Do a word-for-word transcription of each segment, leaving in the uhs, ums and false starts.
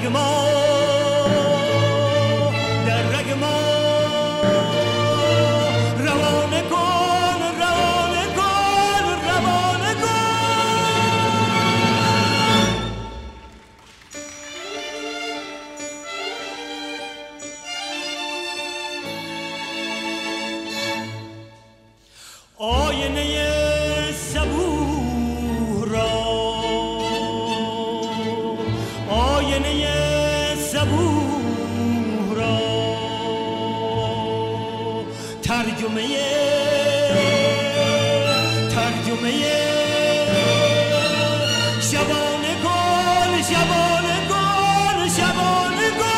ما در رگ ما روانه کن روانه کن روانه کن. آینه صبور را آینه صبور را ترجمه ترجمه شبانه کن شبانه کن شبانه کن.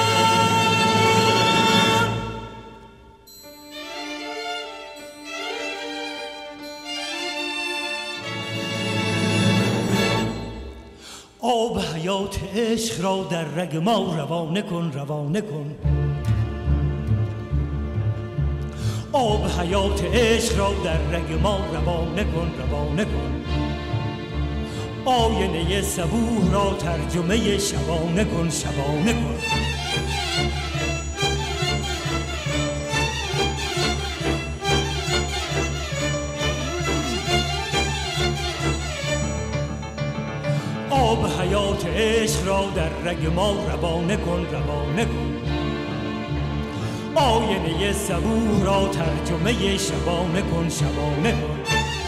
آب حیات عشق را در رگ ما روانه کن روانه کن. آب حیات عشق را در رگ ما روانه کن روانه کن. آینه صبور را ترجمه شبانه کن شبانه کن. آب حیات عشق را در رگ ما روانه کن روانه کن. آینه صبور را ترجمه شبانه کن شبانه کن.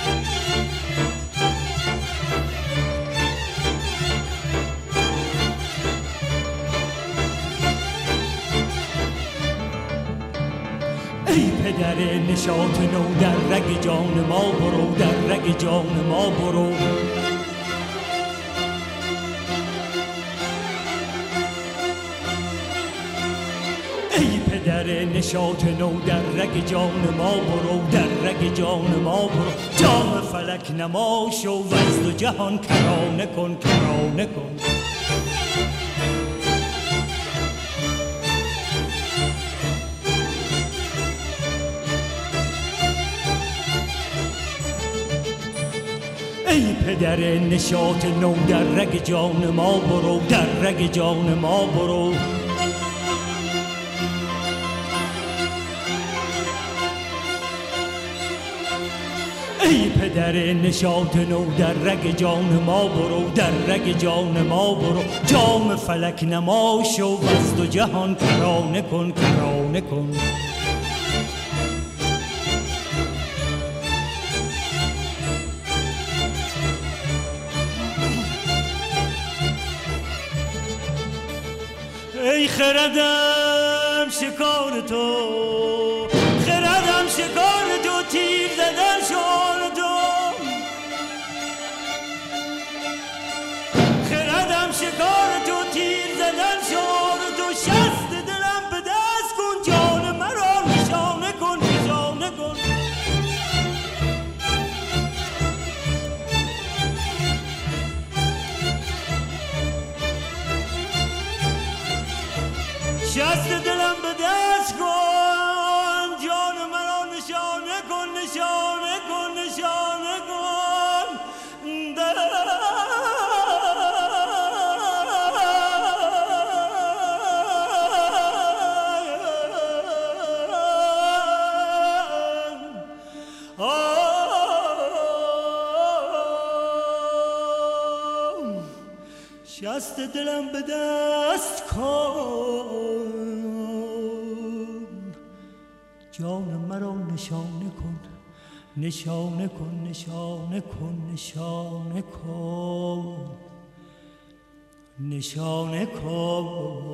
ای پدر نشاط نو در رگ جان ما برو در رگ جان ما برو. در نشاط نو در رگ جان ما برو در رگ جان ما برو. جام فلک نما شو و از دو جهان کرانه کن کرانه کن. ای پدر نشاط نو در رگ جان ما برو در رگ جان ما برو. ای پدر نشاط نو در رگ جان ما برو در رگ جان ما برو. جام فلک نما شو و از دو جهان کرانه کن کرانه کن. ای خردم شکار تو خردم شکار تو تیر زدن شور تو. خردم شکار تو تیر زدن شور تو. شست دلم به دست کن جان مرا نشانه کن نشانه کن. شست دلم به دست کن جان مرا نشانه کن نشانه کن نشانه کن. شست دلم به دست کن جان مرا نشانه کن نشانه کن نشانه کن نشانه کن نشانه کن.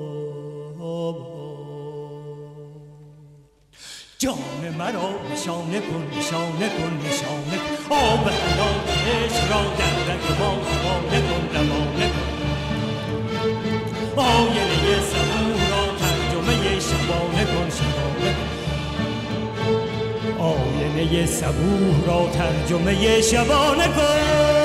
جان مرا نشانه کن نشانه کن نشانه کن. آب حیات عشق را در رگ ما روانه کن روانه کن. آینه صبور را ترجمه شبانه کن شبانه کن. آینه صبور را ترجمه شبانه کن.